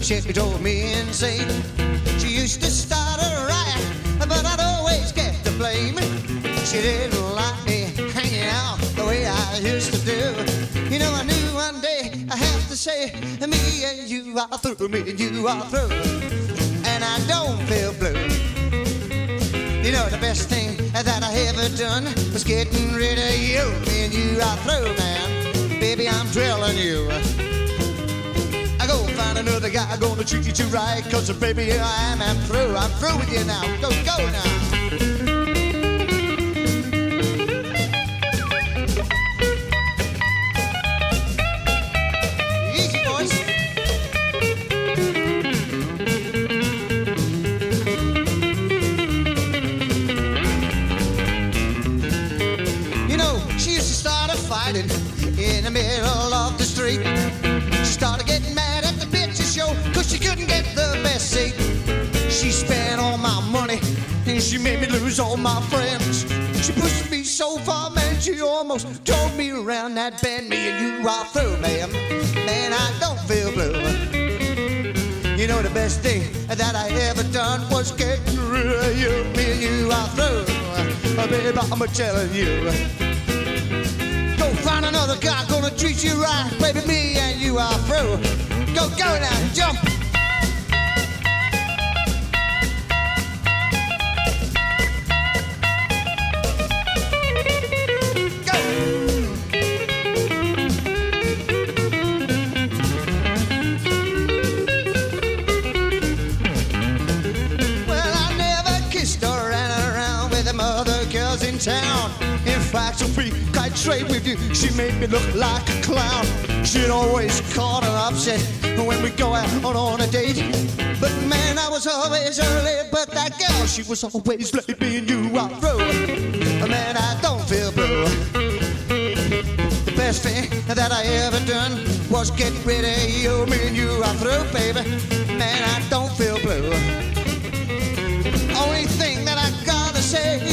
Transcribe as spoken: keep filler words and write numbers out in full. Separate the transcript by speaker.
Speaker 1: She drove me insane. She used to start a riot, but I'd always get the blame. She didn't like me hanging out the way I used to do. You know, I knew one day I have to say, me and you are through, me and you are through, and I don't feel blue. You know, the best thing that I ever done was getting rid of you. Me and you are through, man. Baby, I'm drilling you. I go find another guy gonna treat you too right, cause baby, here I am, I'm through. I'm through with you now. Go, go now. In the middle of the street, she started getting mad at the picture show, cause she couldn't get the best seat. She spent all my money and she made me lose all my friends. She pushed me so far, man, she almost towed me around that bend. Me and you are through, man. Man, I don't feel blue. You know, the best thing that I ever done was getting rid of you. Me and you are through. Oh, baby, I'm telling you. Find another guy gonna treat you right, baby, me and you are through. Go, go now, jump. Go. Well, I never kissed or ran around with them other girls in town. In fact, to be quite straight with you, she made me look like a clown. She'd always caught her upset when we go out on a date. But man, I was always early, but that girl, she was always late. Me and you are through. Man, I don't feel blue. The best thing that I ever done was get rid of you. Me and you are through, baby. Man, I don't feel blue. Only thing that I gotta say